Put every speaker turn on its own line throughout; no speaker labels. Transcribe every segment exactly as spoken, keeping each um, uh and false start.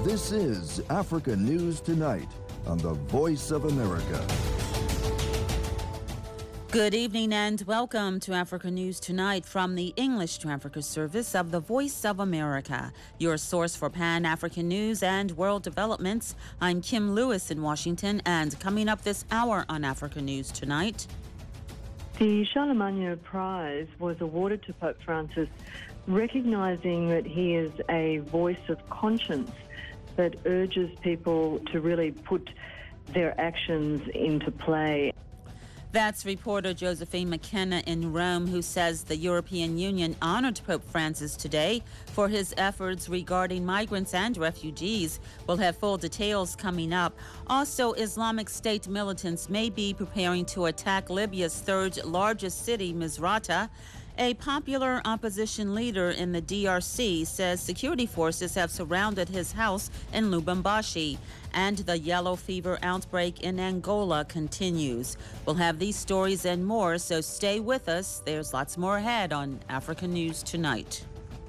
This is Africa News Tonight on the Voice of America.
Good evening and welcome to Africa News Tonight from the English to Africa service of the Voice of America, your source for Pan-African news and world developments. I'm Kim Lewis in Washington, and coming up this hour on Africa News Tonight.
The Charlemagne Prize was awarded to Pope Francis, recognizing that he is a voice of conscience that urges people to really put their actions into play.
That's reporter Josephine McKenna in Rome, who says the European Union honored Pope Francis today for his efforts regarding migrants and refugees. We'll have full details coming up. Also, Islamic State militants may be preparing to attack Libya's third largest city, Misrata. A popular opposition leader in the D R C says security forces have surrounded his house in Lubumbashi. And the yellow fever outbreak in Angola continues. We'll have these stories and more, so stay with us. There's lots more ahead on Africa News Tonight.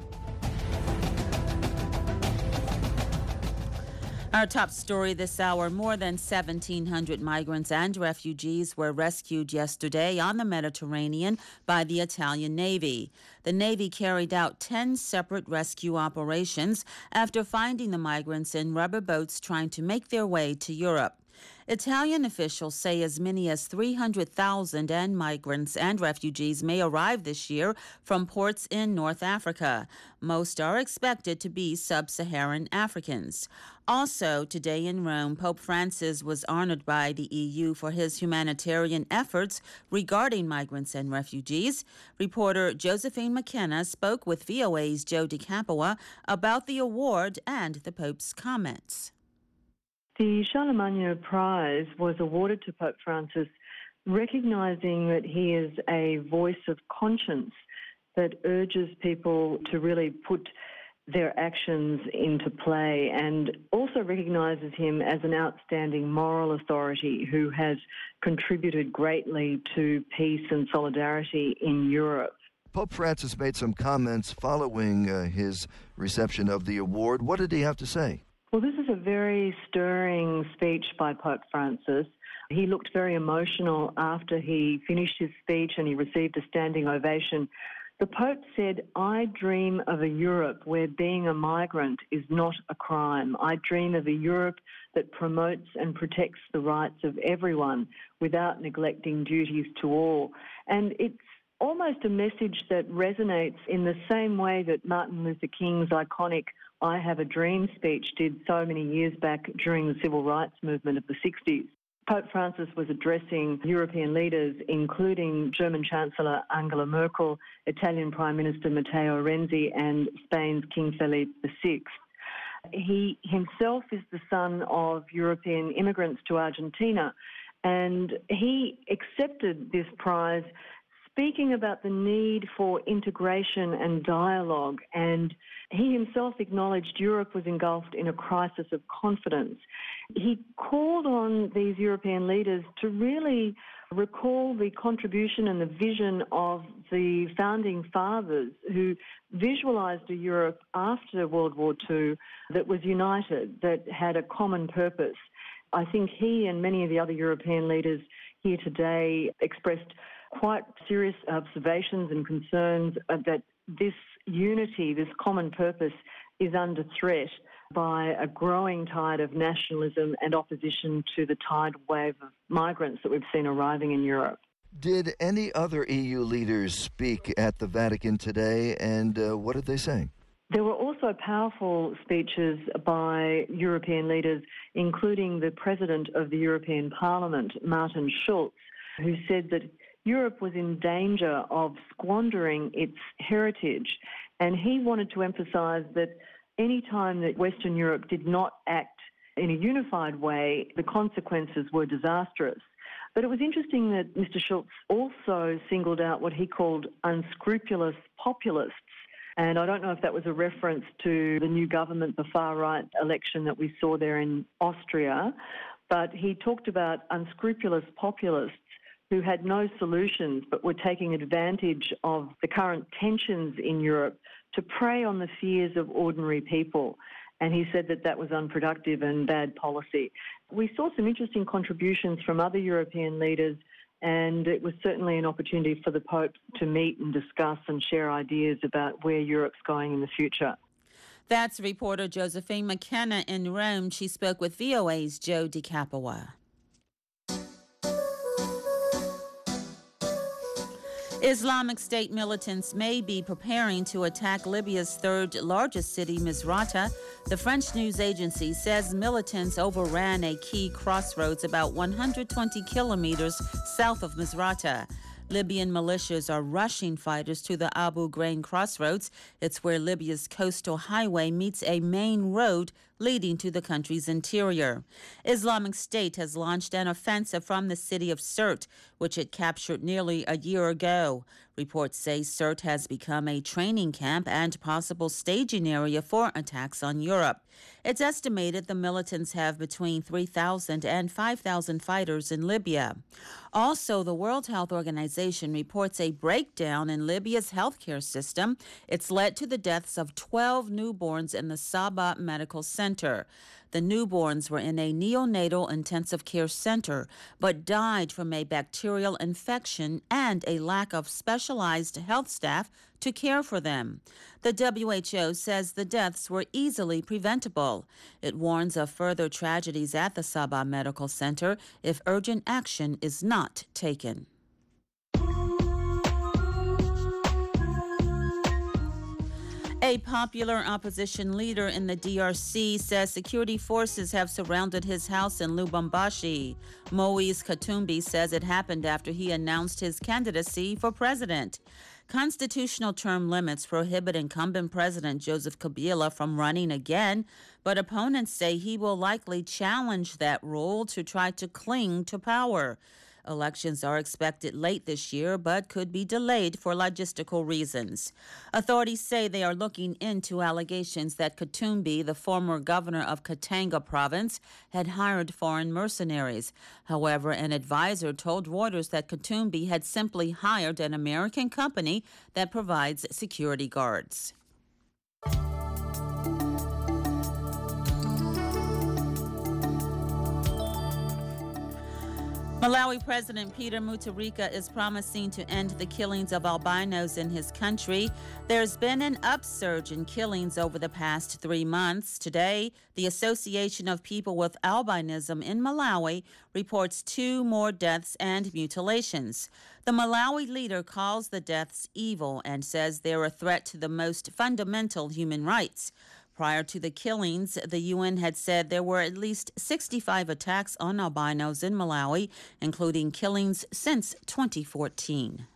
Our top story this hour: more than seventeen hundred migrants and refugees were rescued yesterday on the Mediterranean by the Italian Navy. The Navy carried out ten separate rescue operations after finding the migrants in rubber boats trying to make their way to Europe. Italian officials say as many as three hundred thousand migrants and refugees may arrive this year from ports in North Africa. Most are expected to be sub-Saharan Africans. Also, today in Rome, Pope Francis was honored by the E U for his humanitarian efforts regarding migrants and refugees. Reporter Josephine McKenna spoke with V O A's Joe DeCapua about the award and the Pope's comments.
The Charlemagne Prize was awarded to Pope Francis, recognizing that he is a voice of conscience that urges people to really put their actions into play, and also recognizes him as an outstanding moral authority who has contributed greatly to peace and solidarity in Europe.
Pope Francis made some comments following uh, his reception of the award. What did he have to say?
Well, this is a very stirring speech by Pope Francis. He looked very emotional after he finished his speech and he received a standing ovation. The Pope said, "I dream of a Europe where being a migrant is not a crime. I dream of a Europe that promotes and protects the rights of everyone without neglecting duties to all." And it's almost a message that resonates in the same way that Martin Luther King's iconic I Have a Dream speech did so many years back during the civil rights movement of the sixties. Pope Francis was addressing European leaders, including German Chancellor Angela Merkel, Italian Prime Minister Matteo Renzi, and Spain's King Felipe the Sixth. He himself is the son of European immigrants to Argentina, and he accepted this prize speaking about the need for integration and dialogue, and he himself acknowledged Europe was engulfed in a crisis of confidence. He called on these European leaders to really recall the contribution and the vision of the founding fathers who visualised a Europe after World War Two that was united, that had a common purpose. I think he and many of the other European leaders here today expressed quite serious observations and concerns that this unity, this common purpose, is under threat by a growing tide of nationalism and opposition to the tidal wave of migrants that we've seen arriving in Europe.
Did any other E U leaders speak at the Vatican today, and uh, what did they say?
There were also powerful speeches by European leaders, including the President of the European Parliament, Martin Schulz, who said that Europe was in danger of squandering its heritage, and he wanted to emphasise that any time that Western Europe did not act in a unified way, the consequences were disastrous. But it was interesting that Mister Schulz also singled out what he called unscrupulous populists. And I don't know if that was a reference to the new government, the far-right election that we saw there in Austria, but he talked about unscrupulous populists who had no solutions but were taking advantage of the current tensions in Europe to prey on the fears of ordinary people. and he said that that was unproductive and bad policy. We saw some interesting contributions from other European leaders, and it was certainly an opportunity for the Pope to meet and discuss and share ideas about where Europe's going in the future.
That's reporter Josephine McKenna in Rome. She spoke with V O A's Joe DiCapua. Islamic State militants may be preparing to attack Libya's third largest city, Misrata. The French news agency says militants overran a key crossroads about one hundred twenty kilometers south of Misrata. Libyan militias are rushing fighters to the Abu Ghraib crossroads. It's where Libya's coastal highway meets a main road leading to the country's interior. Islamic State has launched an offensive from the city of Sirte, which it captured nearly a year ago. Reports say Sirte has become a training camp and possible staging area for attacks on Europe. It's estimated the militants have between three thousand and five thousand fighters in Libya. Also, the World Health Organization reports a breakdown in Libya's healthcare system. It's led to the deaths of twelve newborns in the Saba Medical Center. The newborns were in a neonatal intensive care center, but died from a bacterial infection and a lack of specialized health staff to care for them. The W H O says the deaths were easily preventable. It warns of further tragedies at the Saba Medical Center if urgent action is not taken. A popular opposition leader in the D R C says security forces have surrounded his house in Lubumbashi. Moise Katumbi says it happened after he announced his candidacy for president. Constitutional term limits prohibit incumbent President Joseph Kabila from running again, but opponents say he will likely challenge that rule to try to cling to power. Elections are expected late this year, but could be delayed for logistical reasons. Authorities say they are looking into allegations that Katumbi, the former governor of Katanga province, had hired foreign mercenaries. However, an advisor told Reuters that Katumbi had simply hired an American company that provides security guards. Malawi President Peter Mutharika is promising to end the killings of albinos in his country. There's been an upsurge in killings over the past three months. Today, the Association of People with Albinism in Malawi reports two more deaths and mutilations. The Malawi leader calls the deaths evil and says they're a threat to the most fundamental human rights. Prior to the killings, the U N had said there were at least sixty-five attacks on albinos in Malawi, including killings since twenty fourteen.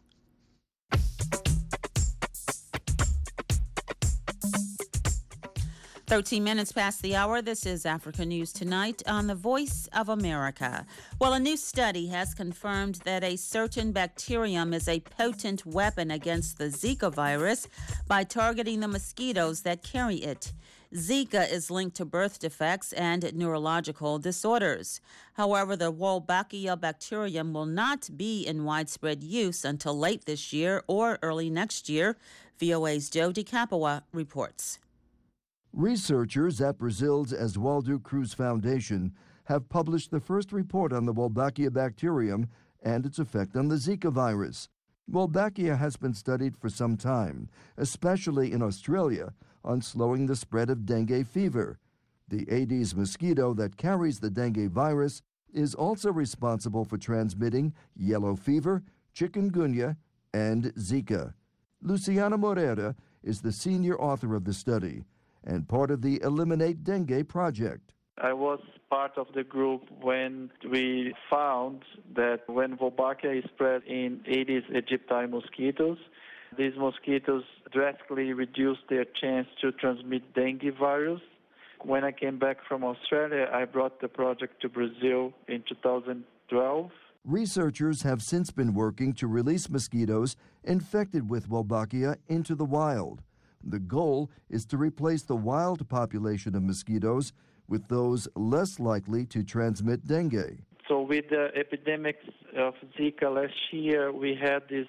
thirteen minutes past the hour. This is Africa News Tonight on the Voice of America. Well, a new study has confirmed that a certain bacterium is a potent weapon against the Zika virus by targeting the mosquitoes that carry it. Zika is linked to birth defects and neurological disorders. However, the Wolbachia bacterium will not be in widespread use until late this year or early next year. V O A's Joe DiCapua reports.
Researchers at Brazil's Oswaldo Cruz Foundation have published the first report on the Wolbachia bacterium and its effect on the Zika virus. Wolbachia has been studied for some time, especially in Australia, on slowing the spread of dengue fever. The Aedes mosquito that carries the dengue virus is also responsible for transmitting yellow fever, chikungunya, and Zika. Luciana Moreira is the senior author of the study and part of the Eliminate Dengue project.
I was part of the group when we found that when Wolbachia is spread in Aedes aegypti mosquitoes, these mosquitoes drastically reduce their chance to transmit dengue virus. When I came back from Australia, I brought the project to Brazil in two thousand twelve.
Researchers have since been working to release mosquitoes infected with Wolbachia into the wild. The goal is to replace the wild population of mosquitoes with those less likely to transmit dengue.
So with the epidemics of Zika last year, we had this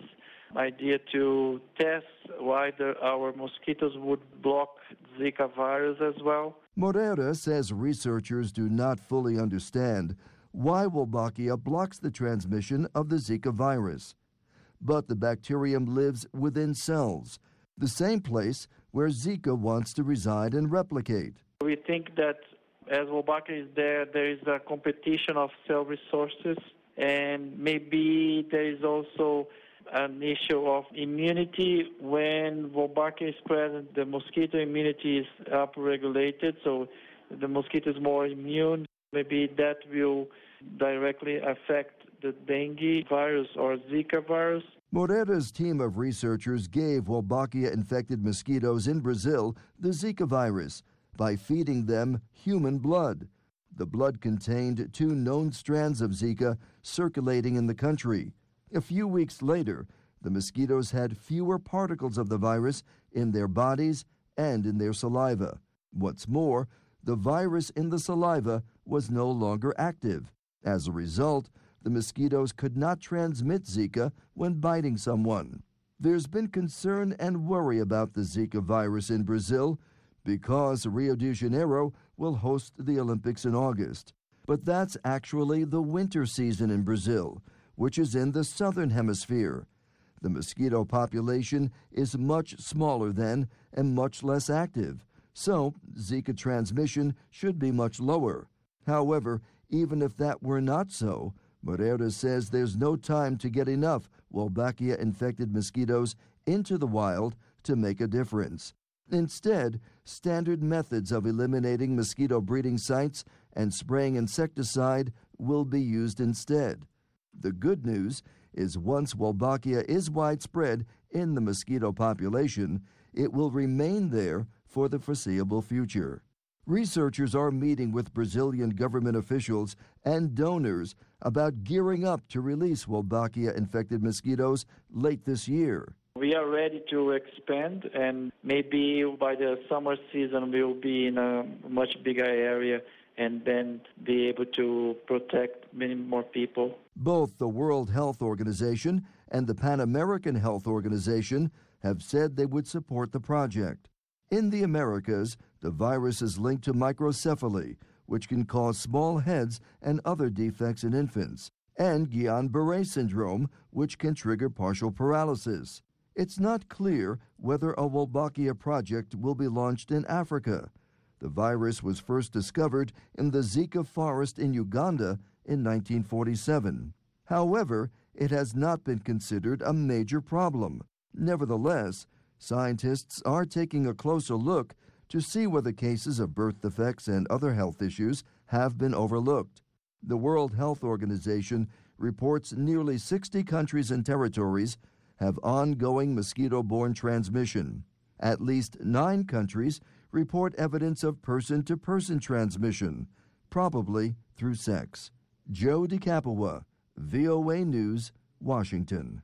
idea to test whether our mosquitoes would block Zika virus as well.
Moreira says researchers do not fully understand why Wolbachia blocks the transmission of the Zika virus. But the bacterium lives within cells, the same place where Zika wants to reside and replicate.
We think that as Wolbachia is there, there is a competition of cell resources, and maybe there is also an issue of immunity. When Wolbachia is present, the mosquito immunity is upregulated, so the mosquito is more immune. Maybe that will directly affect the dengue virus or Zika virus.
Moreira's team of researchers gave Wolbachia-infected mosquitoes in Brazil the Zika virus by feeding them human blood. The blood contained two known strands of Zika circulating in the country. A few weeks later, the mosquitoes had fewer particles of the virus in their bodies and in their saliva. What's more, the virus in the saliva was no longer active. As a result, the mosquitoes could not transmit Zika when biting someone. There's been concern and worry about the Zika virus in Brazil because Rio de Janeiro will host the Olympics in August. But that's actually the winter season in Brazil, which is in the southern hemisphere. The mosquito population is much smaller then and much less active, so Zika transmission should be much lower. However, even if that were not so, Moreira says there's no time to get enough Wolbachia-infected mosquitoes into the wild to make a difference. Instead, standard methods of eliminating mosquito breeding sites and spraying insecticide will be used instead. The good news is once Wolbachia is widespread in the mosquito population, it will remain there for the foreseeable future. Researchers are meeting with Brazilian government officials and donors about gearing up to release Wolbachia-infected mosquitoes late this year.
We are ready to expand, and maybe by the summer season we will be in a much bigger area and then be able to protect many more people.
Both the World Health Organization and the Pan American Health Organization have said they would support the project. In the Americas, the virus is linked to microcephaly, which can cause small heads and other defects in infants, and Guillain-Barré syndrome, which can trigger partial paralysis. It's not clear whether a Wolbachia project will be launched in Africa. The virus was first discovered in the Zika forest in Uganda in nineteen forty-seven. However, it has not been considered a major problem. Nevertheless, scientists are taking a closer look to see whether cases of birth defects and other health issues have been overlooked. The World Health Organization reports nearly sixty countries and territories have ongoing mosquito-borne transmission. At least nine countries report evidence of person-to-person transmission, probably through sex. Joe DeCapua, V O A News, Washington.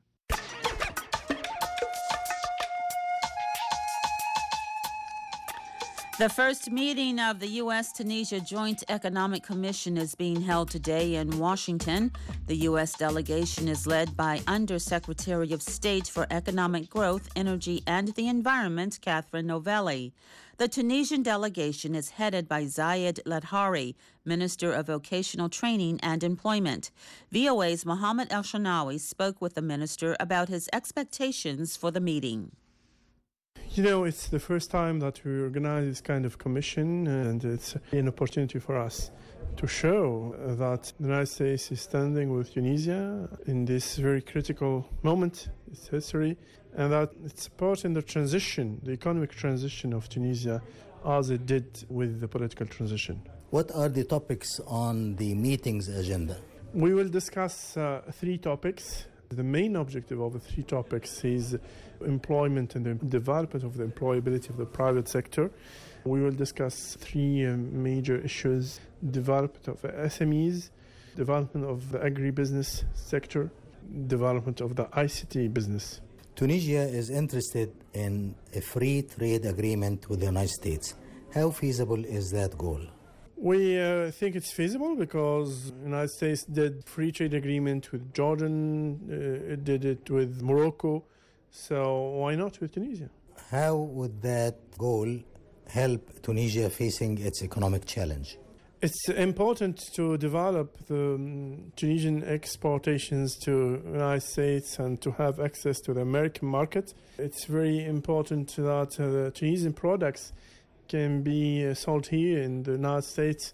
The first meeting of the U S Tunisia Joint Economic Commission is being held today in Washington. The U S delegation is led by Undersecretary of State for Economic Growth, Energy and the Environment, Catherine Novelli. The Tunisian delegation is headed by Zayed Ladhari, Minister of Vocational Training and Employment. V O A's Mohammed El-Shanawi spoke with the minister about his expectations for the meeting.
You know, it's the first time that we organize this kind of commission, and it's an opportunity for us to show that the United States is standing with Tunisia in this very critical moment in its history, and that it's supporting the transition, the economic transition of Tunisia, as it did with the political transition.
What are the topics on the meeting's agenda?
We will discuss uh, three topics. The main objective of the three topics is employment and the development of the employability of the private sector. We will discuss three uh, major issues: development of S M Es, development of the agribusiness sector, development of the I C T business.
Tunisia is interested in a free trade agreement with the United States. How feasible is that goal?
We uh, think it's feasible because the United States did free trade agreement with Jordan, uh, it did it with Morocco, So why not with Tunisia?
How would that goal help Tunisia facing its economic challenge?
It's important to develop the um, Tunisian exportations to the United States and to have access to the American market. It's very important that uh, the Tunisian products can be uh, sold here in the United States.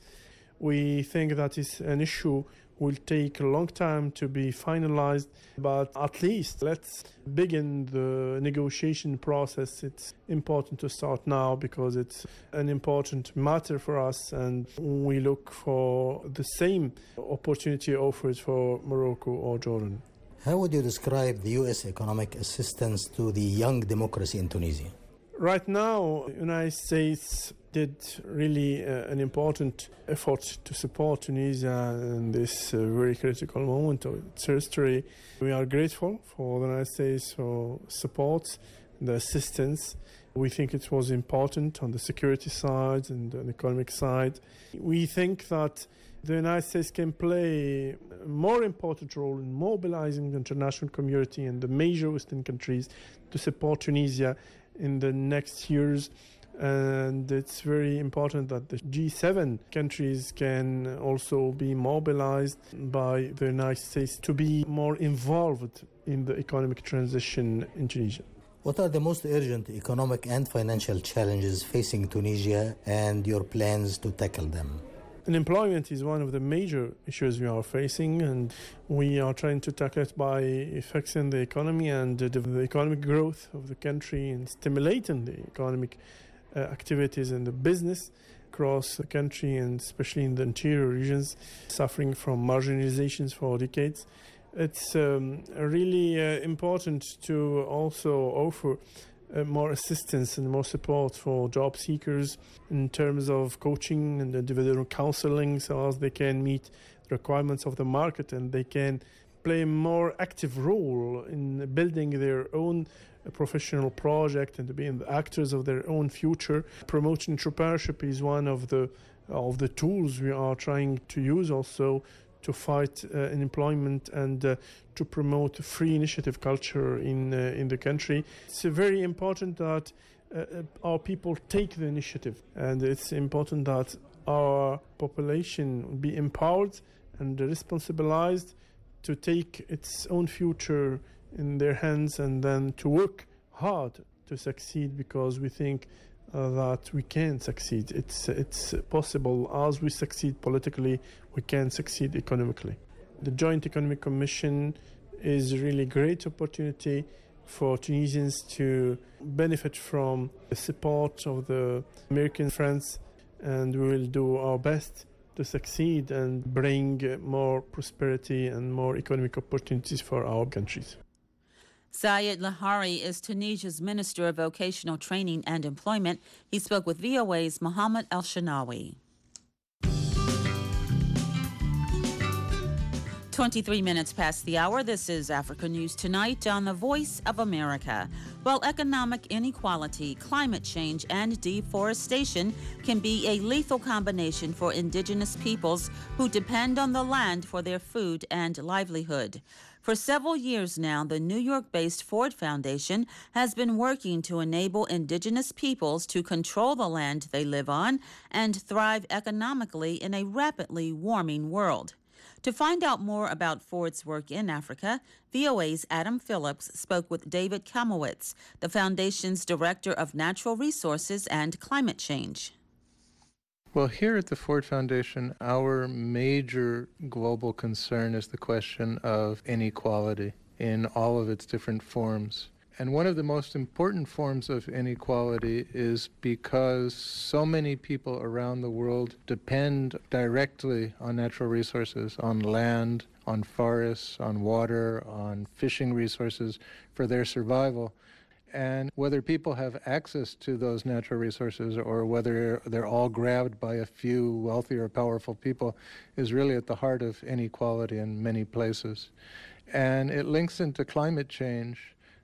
We think that is an issue will take a long time to be finalized, but at least let's begin the negotiation process. It's important to start now because it's an important matter for us, and we look for the same opportunity offered for Morocco or Jordan.
How would you describe the U S economic assistance to the young democracy in Tunisia?
Right now, the United States did really uh, an important effort to support Tunisia in this uh, very critical moment of its history. We are grateful for the United States for support, the assistance. We think it was important on the security side and the economic side. We think that the United States can play a more important role in mobilizing the international community and the major Western countries to support Tunisia in the next years. And it's very important that the G seven countries can also be mobilized by the United States to be more involved in the economic transition in Tunisia.
What are the most urgent economic and financial challenges facing Tunisia and your plans to tackle them?
Unemployment is one of the major issues we are facing, and we are trying to tackle it by fixing the economy and the, the economic growth of the country and stimulating the economic uh, activities and the business across the country, and especially in the interior regions suffering from marginalizations for decades. It's um, really uh, important to also offer Uh, more assistance and more support for job seekers in terms of coaching and individual counseling, so as they can meet the requirements of the market and they can play a more active role in building their own uh, professional project and to be the actors of their own future. Promoting entrepreneurship is one of the of the tools we are trying to use also to fight uh, unemployment and uh, to promote free initiative culture in uh, in the country. It's uh, very important that uh, our people take the initiative, and it's important that our population be empowered and responsibilized to take its own future in their hands and then to work hard to succeed, because we think Uh, that we can succeed. It's it's possible. As we succeed politically, we can succeed economically. The Joint Economic Commission is a really great opportunity for Tunisians to benefit from the support of the American friends, and we will do our best to succeed and bring more prosperity and more economic opportunities for our countries.
Zayed Lahari is Tunisia's Minister of Vocational Training and Employment. He spoke with V O A's Mohammed El-Shanawi. twenty-three minutes past the hour. This is Africa News Tonight on the Voice of America. While economic inequality, climate change, and deforestation can be a lethal combination for indigenous peoples who depend on the land for their food and livelihood. For several years now, the New York-based Ford Foundation has been working to enable indigenous peoples to control the land they live on and thrive economically in a rapidly warming world. To find out more about Ford's work in Africa, V O A's Adam Phillips spoke with David Kamowitz, the foundation's Director of Natural Resources and Climate Change.
Well, here at the Ford Foundation, our major global concern is the question of inequality in all of its different forms. And one of the most important forms of inequality is because so many people around the world depend directly on natural resources, on land, on forests, on water, on fishing resources for their survival. And whether people have access to those natural resources or whether they're all grabbed by a few wealthy or powerful people is really at the heart of inequality in many places. And it links into climate change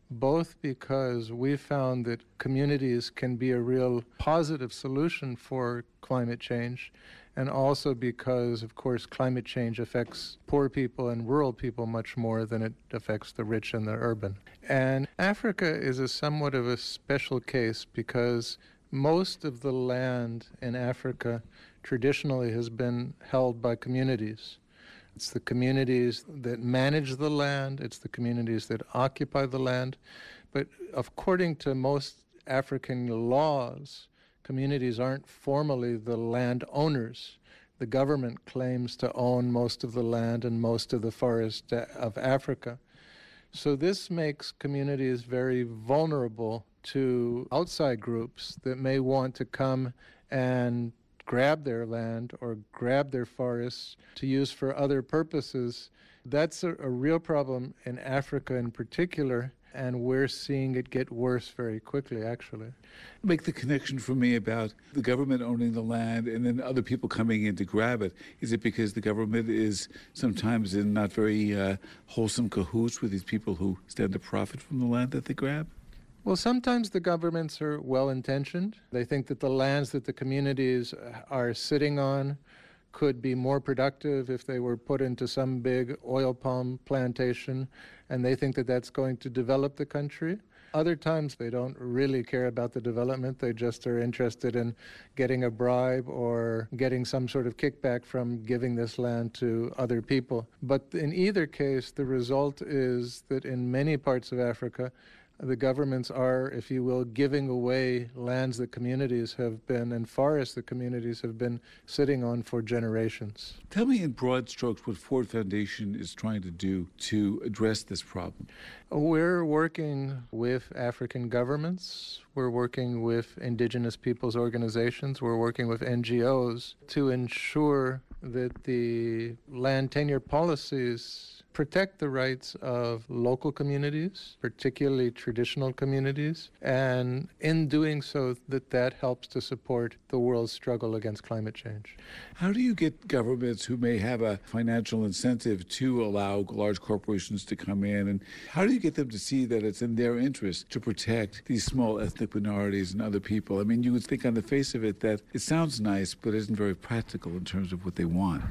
both because we found that communities can be a real positive solution for climate change, and also because, of course, climate change affects poor people and rural people much more than it affects the rich and the urban. And Africa is a somewhat of a special case because most of the land in Africa traditionally has been held by communities. It's the communities that manage the land, it's the communities that occupy the land. But according to most African laws, communities aren't formally the landowners. The government claims to own most of the land and most of the forest of Africa. So this makes communities very vulnerable to outside groups that may want to come and grab their land or grab their forests to use for other purposes. That's a, a real problem in Africa in particular, and we're seeing it get worse very quickly, actually.
Make the connection for me about the government owning the land and then other people coming in to grab it. Is it because the government is sometimes in not very uh, wholesome cahoots with these people who stand to profit from the land that they grab?
Well, sometimes the governments are well-intentioned. They think that the lands that the communities are sitting on could be more productive if they were put into some big oil palm plantation, and they think that that's going to develop the country. Other times they don't really care about the development. They just are interested in getting a bribe or getting some sort of kickback from giving this land to other people. But in either case, the result is that in many parts of Africa, the governments are, if you will, giving away lands that communities have been, and forests that communities have been sitting on for generations.
Tell me in broad strokes what Ford Foundation is trying to do to address this problem.
We're working with African governments. We're working with indigenous peoples organizations. We're working with N G Os to ensure that the land tenure policies protect the rights of local communities, particularly traditional communities, and in doing so, that that helps to support the world's struggle against climate change.
How do you get governments who may have a financial incentive to allow large corporations to come in, and how do you get them to see that it's in their interest to protect these small ethnic minorities and other people? I mean, you would think on the face of it that it sounds nice, but isn't very practical in terms of what they want.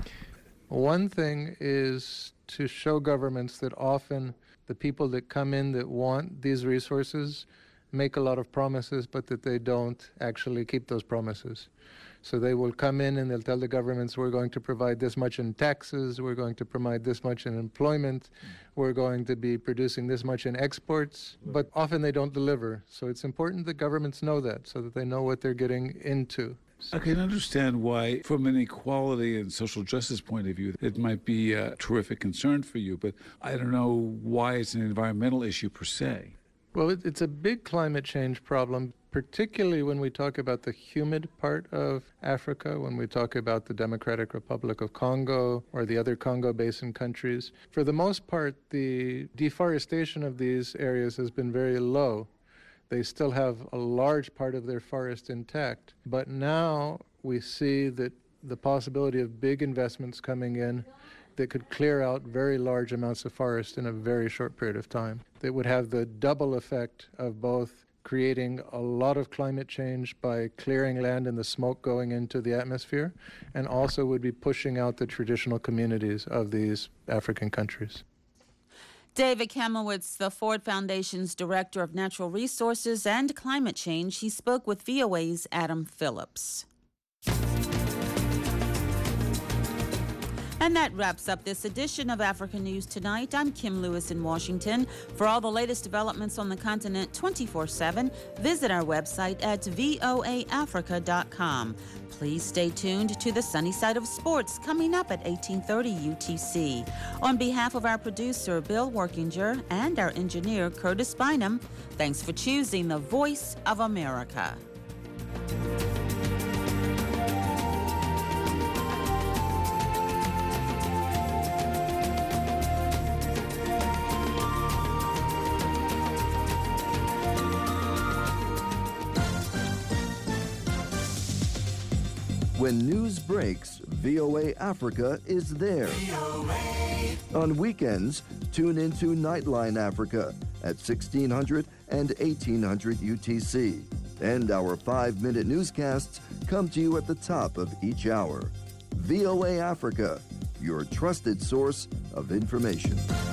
One thing is to show governments that often the people that come in that want these resources make a lot of promises, but that they don't actually keep those promises. So they will come in and they'll tell the governments, we're going to provide this much in taxes, we're going to provide this much in employment, we're going to be producing this much in exports, but often they don't deliver. So it's important that governments know that, so that they know what they're getting into.
I can understand why, from an equality and social justice point of view, it might be a terrific concern for you, but I don't know why it's an environmental issue per se.
Well, it, it's a big climate change problem, particularly when we talk about the humid part of Africa, when we talk about the Democratic Republic of Congo or the other Congo Basin countries. For the most part, the deforestation of these areas has been very low. They still have a large part of their forest intact. But now we see that the possibility of big investments coming in that could clear out very large amounts of forest in a very short period of time. That would have the double effect of both creating a lot of climate change by clearing land and the smoke going into the atmosphere, and also would be pushing out the traditional communities of these African countries.
David Kamowitz, the Ford Foundation's Director of Natural Resources and Climate Change, he spoke with V O A's Adam Phillips. And that wraps up this edition of Africa News Tonight. I'm Kim Lewis in Washington. For all the latest developments on the continent twenty-four seven, visit our website at voa africa dot com. Please stay tuned to the Sunny Side of Sports coming up at eighteen thirty U T C. On behalf of our producer, Bill Workinger, and our engineer, Curtis Bynum, thanks for choosing the Voice of America.
When news breaks, V O A Africa is there. On weekends, tune into Nightline Africa at sixteen hundred and eighteen hundred U T C. And our five-minute newscasts come to you at the top of each hour. V O A Africa, your trusted source of information.